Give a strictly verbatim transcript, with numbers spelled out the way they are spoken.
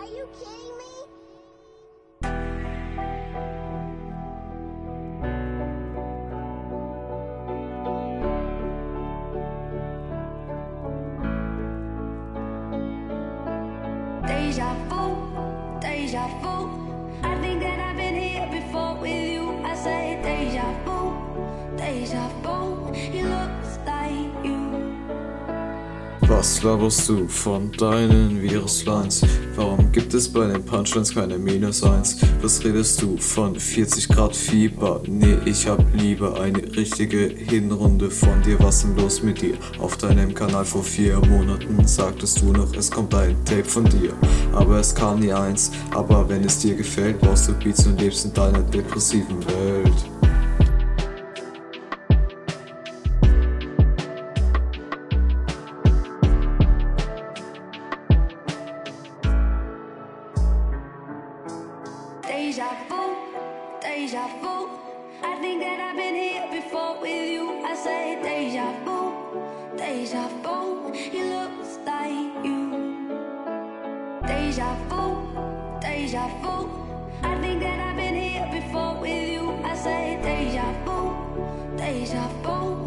Are you kidding me? Deja vu, deja vu. I think that I've been here before with you. I say deja vu, deja vu. He looks like you. Was laberst du von deinen Viruslines? Warum gibt es bei den Punchlines keine Minus eins? Was redest du von vierzig Grad Fieber? Nee, ich hab lieber eine richtige Hinrunde von dir. Was denn los mit dir? Auf deinem Kanal vor vier Monaten sagtest du noch, es kommt ein Tape von dir. Aber es kam nie eins. Aber wenn es dir gefällt, brauchst du Beats und lebst in deiner depressiven Welt. Deja vu, deja vu. I think that I've been here before with you. I say deja vu, deja vu. He looks like you. Deja vu, deja vu. I think that I've been here before with you. I say deja vu, deja vu.